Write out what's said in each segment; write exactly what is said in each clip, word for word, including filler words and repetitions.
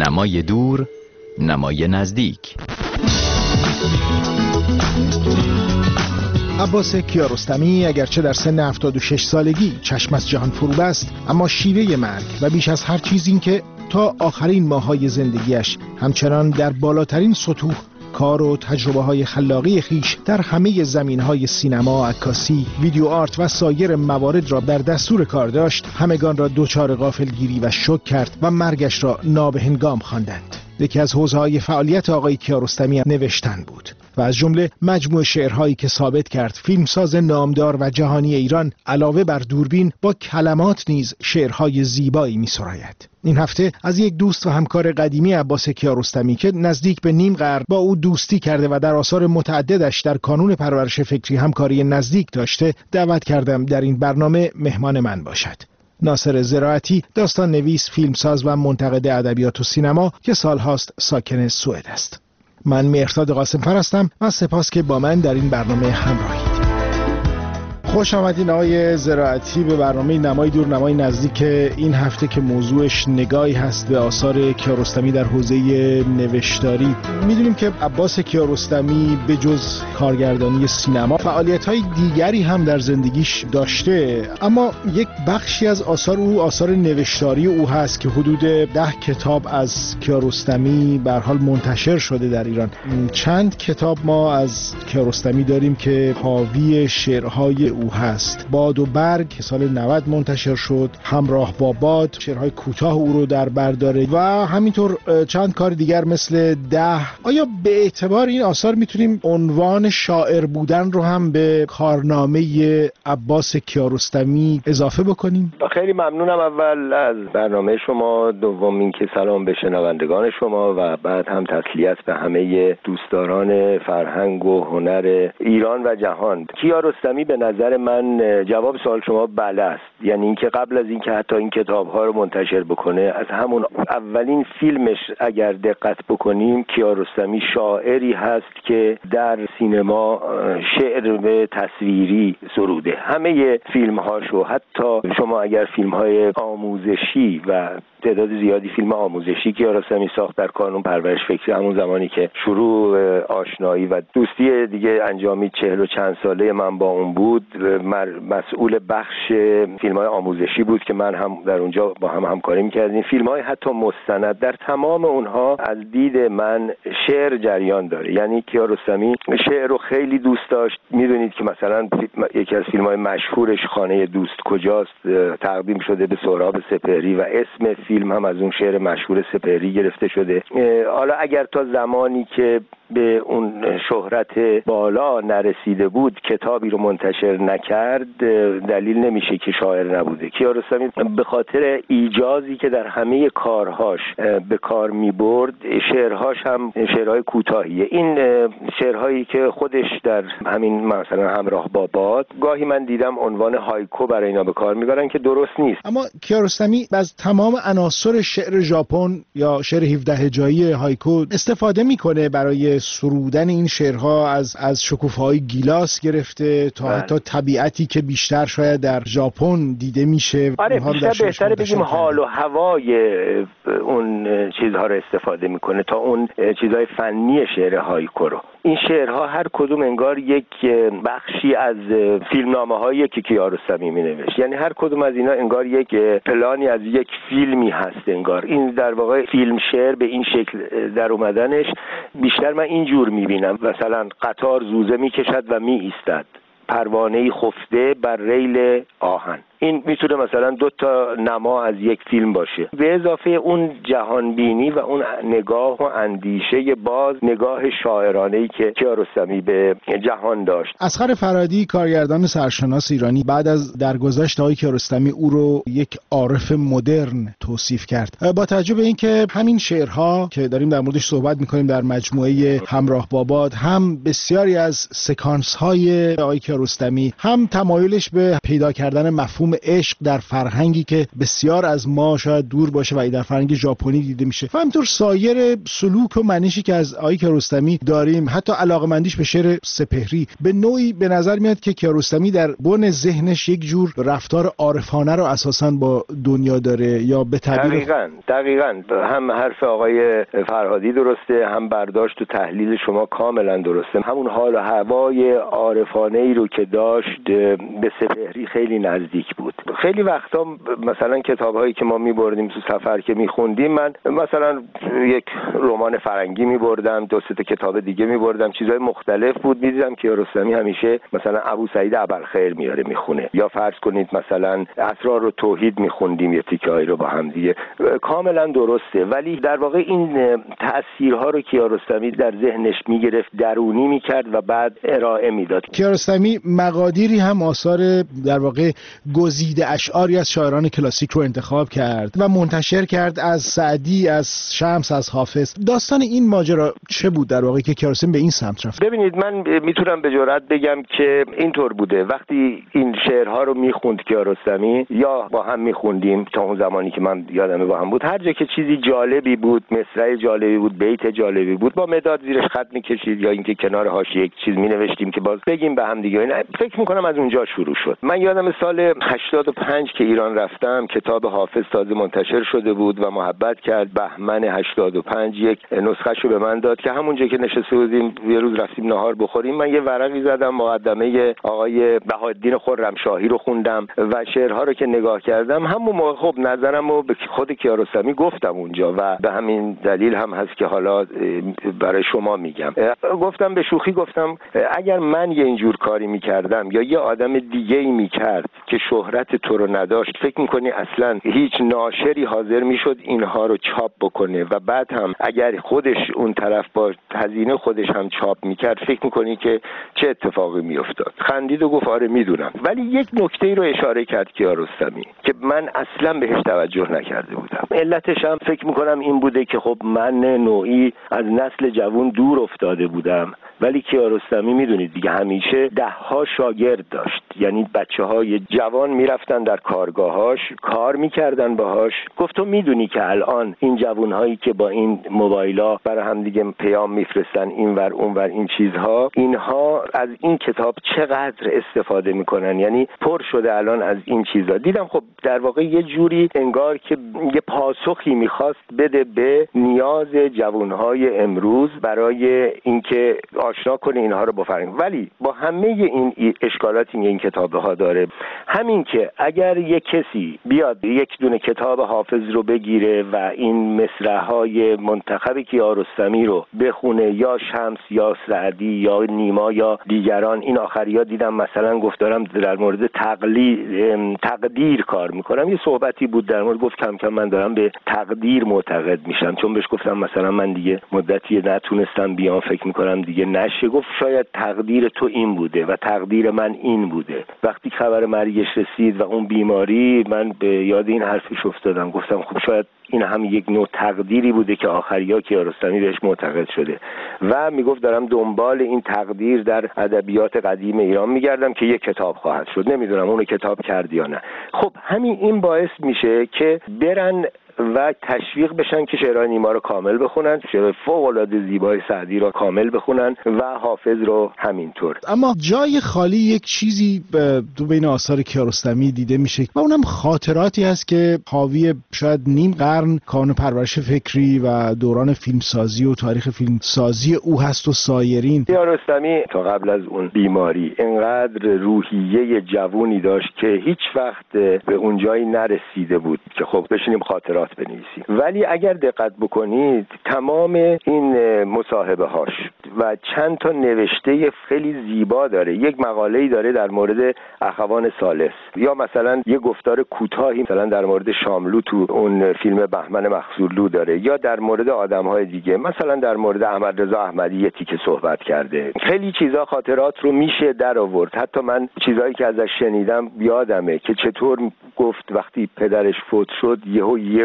نمای دور، نمای نزدیک. عباس کیارستمی اگرچه در سن هفتاد و شش سالگی چشم از جهان فرو بست، اما شیوه مرگ و بیش از هر چیز این که تا آخرین ماهای زندگیش همچنان در بالاترین سطوح کار و تجربه های خلاقی خیش در همه زمین های سینما، عکاسی، ویدیو آرت و سایر موارد را در دستور کار داشت، همگان را دوچار غافلگیری و شوک کرد و مرگش را نابهنگام خواندند. یکی از حوزه‌های فعالیت آقای کیارستمی نوشتن بود و از جمله مجموع شعرهایی که ثابت کرد فیلمساز نامدار و جهانی ایران علاوه بر دوربین با کلمات نیز شعرهای زیبایی می‌سراید. این هفته از یک دوست و همکار قدیمی عباس کیارستمی که نزدیک به نیم قرن با او دوستی کرده و در آثار متعددش در کانون پرورش فکری همکاری نزدیک داشته دعوت کردم در این برنامه مهمان من باشد. ناصر زراعتی، داستان نویس، فیلمساز و منتقد ادبیات و سینما که سالهاست ساکن سوئد است. من مهرداد قاسم‌فر هستم و سپاس که با من در این برنامه همراهید. خوش آمدین آقای زراعتی به برنامه نمای دور نمای نزدیک این هفته که موضوعش نگاهی هست به آثار کیارستمی در حوزه نوشتاری. میدونیم که عباس کیارستمی به جز کارگردانی سینما فعالیت‌های دیگری هم در زندگیش داشته، اما یک بخشی از آثار او آثار نوشتاری او هست که حدود ده کتاب از کیارستمی به هر حال منتشر شده در ایران. چند کتاب ما از کیارستمی داریم که حاوی شعرهای او هست. باد و برگ که سال نود منتشر شد، همراه با باد شعرهای کوتاه او رو در بر داره و همینطور چند کار دیگر مثل ده. آیا به اعتبار این آثار میتونیم عنوان شاعر بودن رو هم به کارنامه عباس کیارستمی اضافه بکنیم؟ خیلی ممنونم اول از برنامه شما، دوم اینکه سلام به شنوندگان شما و بعد هم تسلیت به همه دوستداران فرهنگ و هنر ایران و جهان. کیارستمی به نظر من جواب سوال شما بله است، یعنی اینکه قبل از اینکه حتی این کتاب‌ها رو منتشر بکنه، از همون اولین فیلمش اگر دقت بکنیم کیارستمی شاعری هست که در سینما شعر به تصویری سروده. همه فیلم‌هاشو، حتی شما اگر فیلم‌های آموزشی و تعداد زیادی فیلم آموزشی کیارستمی ساخت در کانون پرورش فکری، همون زمانی که شروع آشنایی و دوستی دیگه انجامید، چهل و چند ساله من با اون بود، مسئول بخش فیلم‌های آموزشی بود که من هم در اونجا با هم همکاری می‌کردیم. فیلم‌های حتی مستند، در تمام اونها از دید من شعر جریان داره. یعنی کیارستمی شعر رو خیلی دوست داشت. میدونید که مثلا یکی از فیلم‌های مشهورش خانه دوست کجاست تقدیم شده به سهراب سپهری و اسم فیلم هم از اون شعر مشهور سپهری گرفته شده. حالا اگر تا زمانی که به اون شهرت بالا نرسیده بود کتابی رو منتشر نکرد، دلیل نمیشه که شاعر نبوده. کیارستمی به خاطر ایجازی که در همه کارهاش به کار میبرد، شعرهاش هم شعرهای کوتاهیه. این شعرهایی که خودش در همین مثلا همراه با باد، گاهی من دیدم عنوان هایکو برای اینا به کار میبرن که درست نیست. اما کیارستمی از تمام عناصر شعر ژاپن یا شعر هفده هجایی هایکو استفاده میکنه برای سرودن این شعرها، از از شکوفه‌های گیلاس گرفته تا بله. حتی طبیعتی که بیشتر شاید در ژاپن دیده میشه. آره بیشتر بهتره بگیم حال و هوای اون چیزها رو استفاده میکنه تا اون چیزهای فنی شعر هایکو رو. این شعرها هر کدوم انگار یک بخشی از فیلمنامه‌هایی که کیارستمی می‌نوشت، یعنی هر کدوم از اینا انگار یک پلانی از یک فیلمی هست. انگار این در واقع فیلم شعر به این شکل در اومدنش بیشتر من اینجور می‌بینم. مثلا قطار زوزه می‌کشد و می‌ایستد، پروانه‌ای خفته بر ریل آهن. این میتونه مثلا دو تا نما از یک فیلم باشه، به اضافه اون جهان بینی و اون نگاه و اندیشه باز، نگاه شاعرانه‌ای که کیارستمی به جهان داشت. اصغر فرهادی، کارگردان سرشناس ایرانی، بعد از درگذشت آقای کیارستمی او رو یک عارف مدرن توصیف کرد. با توجه به اینکه همین شعرها که داریم در موردش صحبت میکنیم در مجموعه همراه با باد، هم بسیاری از سکانس های آقای کیارستمی، هم تمایلش به پیدا کردن مفهوم عشق در فرهنگی که بسیار از ما شاید دور باشه و در فرهنگ ژاپنی دیده میشه و همینطور سایر سلوک و منشی که از آقای کیارستمی داریم، حتی علاقمندیش به شعر سپهری، به نوعی به نظر میاد که کیارستمی در بن ذهنش یک جور رفتار عارفانه رو اساساً با دنیا داره یا به تعبیر دقیقاً دقیقاً هم حرف آقای فرهادی درسته، هم برداشت و تحلیل شما کاملا درسته. همون حال و هوای عارفانه ای رو که داشت به سپهری خیلی نزدیک بود. خیلی وقتا مثلا کتاب‌هایی که ما می‌بردیم تو سفر که می‌خوندیم، من مثلا یک رمان فرنگی می‌بردم، دو سه تا کتاب دیگه می‌بردم، چیزهای مختلف بود. می‌دیدم که کیارستمی همیشه مثلا ابو سعید ابوالخیر میاره میخونه، یا فرض کنید مثلا اسرار و توحید می‌خوندیم، یه تیکه‌ای رو با هم دیگه. کاملا درسته، ولی در واقع این تأثیرها رو کیارستمی در ذهنش می‌گرفت، درونی می‌کرد و بعد ارائه میداد. کیارستمی مقادیری هم آثار در واقع گزیده اشعاری از شاعران کلاسیک رو انتخاب کرد و منتشر کرد، از سعدی، از شمس، از حافظ. داستان این ماجرا چه بود در واقع که کیارستمی به این سمت رفت؟ ببینید، من میتونم به جرئت بگم که اینطور بوده. وقتی این شعرها رو میخوند کیارستمی یا با هم میخوندیم تا اون زمانی که من یادمه با هم بود، هر جا که چیزی جالبی بود، مصرع جالبی بود، بیت جالبی بود، با مداد زیرش خط میکشید یا اینکه کنار حاشیه یک چیز مینوشتیم که باز بگیم به هم دیگه. این فکر میکنم از اونجا شروع شد. من یادم سال هشتاد و پنج که ایران رفتم، کتاب حافظ تازه منتشر شده بود و محبت کرد بهمن هشتاد و پنج یک نسخه‌شو به من داد که همونجا که نشسته بودیم یه روز رفتیم نهار بخوریم، من یه ورقی زدم، مقدمه آقای بهاءالدین خرمشاهی رو خوندم و شعرها رو که نگاه کردم، همون موقع خب نظرمو به خود کیارستمی گفتم اونجا و به همین دلیل هم هست که حالا برای شما میگم. گفتم به شوخی، گفتم اگر من یه اینجور کاری میکردم یا یه آدم دیگه ای میکرد که شهرت تو رو نداشت، فکر میکنی اصلا هیچ ناشری حاضر میشد اینها رو چاپ بکنه؟ و بعد هم اگر خودش اون طرف با هزینه خودش هم چاپ میکرد، فکر میکنی که چه اتفاقی میافتاد؟ خندید و گفت آره میدونم. ولی یک نکته رو اشاره کرد کیارستمی که من اصلا بهش توجه نکرده بودم. علتش هم فکر میکنم این بوده که خب من نوعی از نسل جوان دور افتاده بودم، ولی کیارستمی میدونید دیگه همیشه ده ها شاگرد داشت، یعنی بچه های جوان میرفتن در کارگاهاش، کار میکردن باهاش. گفت تو میدونی که الان این جوان هایی که با این موبایلا برای هم دیگه پیام میفرستن اینور اونور این چیزها، اینها از این کتاب چقدر استفاده میکنن، یعنی پر شده الان از این چیزا. دیدم خب در واقع یه جوری انگار که یه پاسخی میخواست بده به نیاز جوانهای امروز برای اینکه آشنا کنه اینها رو با فرهنگ. ولی با همه این اشکالاتی این کتاب ها داره، همین که اگر یک کسی بیاد یک دونه کتاب حافظ رو بگیره و این مصرع‌های منتخب کیارستمی رو بخونه، یا شمس یا سعدی یا نیما یا دیگران، این آخریا دیدم مثلا گفتارم در مورد تقلید تقدیر کار میکنم، یه صحبتی بود در مورد، گفت کم کم من دارم به تقدیر معتقد میشم، چون بهش گفتم مثلا من دیگه مدتی نتونستم بیام، فکر میکنم دیگه نشه. گفت شاید تقدیر تو این بوده و تقدیر من این بوده. وقتی خبر مرگش رسید و اون بیماری، من به یاد این حرفش افتادم، گفتم خب شاید این هم یک نوع تقدیری بوده که آخریا کیارستمی بهش معتقد شده. و میگفت دارم دنبال این تقدیر در ادبیات قدیم ایران میگردم که یک کتاب خواهد شد. نمیدونم اونو کتاب کرد یا نه. خب همین این باعث میشه که برن و تشویق بشن که شعرهای نیما رو کامل بخونن، شعرهای فوق‌العاده زیبای سعدی رو کامل بخونن و حافظ رو همینطور. اما جای خالی یک چیزی تو بین آثار کیارستمی دیده میشه و اونم خاطراتی هست که حاوی شاید نیم قرن کانون پرورش فکری و دوران فیلمسازی و تاریخ فیلمسازی او هست و سایرین. کیارستمی تا قبل از اون بیماری اینقدر روحیه جوونی داشت که هیچ وقت به اون جایی نرسیده بود که خب بشینیم خاطرات بنویسیم. ولی اگر دقت بکنید تمام این مصاحبه هاش و چند تا نوشته خیلی زیبا داره. یک مقاله‌ای داره در مورد اخوان ثالث، یا مثلا یه گفتار کوتاهی مثلا در مورد شاملو تو اون فیلم بهمن مخذولو داره، یا در مورد آدم‌های دیگه، مثلا در مورد احمد رضا احمدی یه تیکه صحبت کرده. خیلی چیزا خاطرات رو میشه در آورد. حتی من چیزایی که ازش شنیدم یادمه که چطور گفت وقتی پدرش فوت شد یهو یه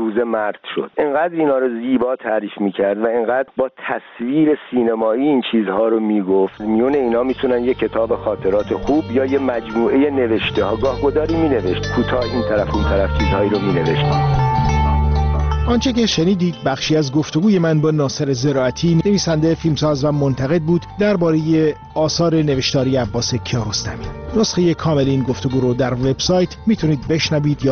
روزه مرد شد. اینقدر اینا رو زیبا تعریف میکرد و اینقدر با تصویر سینمایی این چیزها رو میگفت. میون اینا میتونن یه کتاب خاطرات خوب یا یه مجموعه نوشته ها گاه گداری مینوشت، کوتاه این طرف اون طرف چیزهایی رو مینوشت. آنچه که شنیدید بخشی از گفتگوی من با ناصر زراعتی، نویسنده، فیلمساز و منتقد بود درباره آثار نوشتاری عباس کیارستمی. نسخه کامل این گفتگو رو در وبسایت میتونید بشنوید یا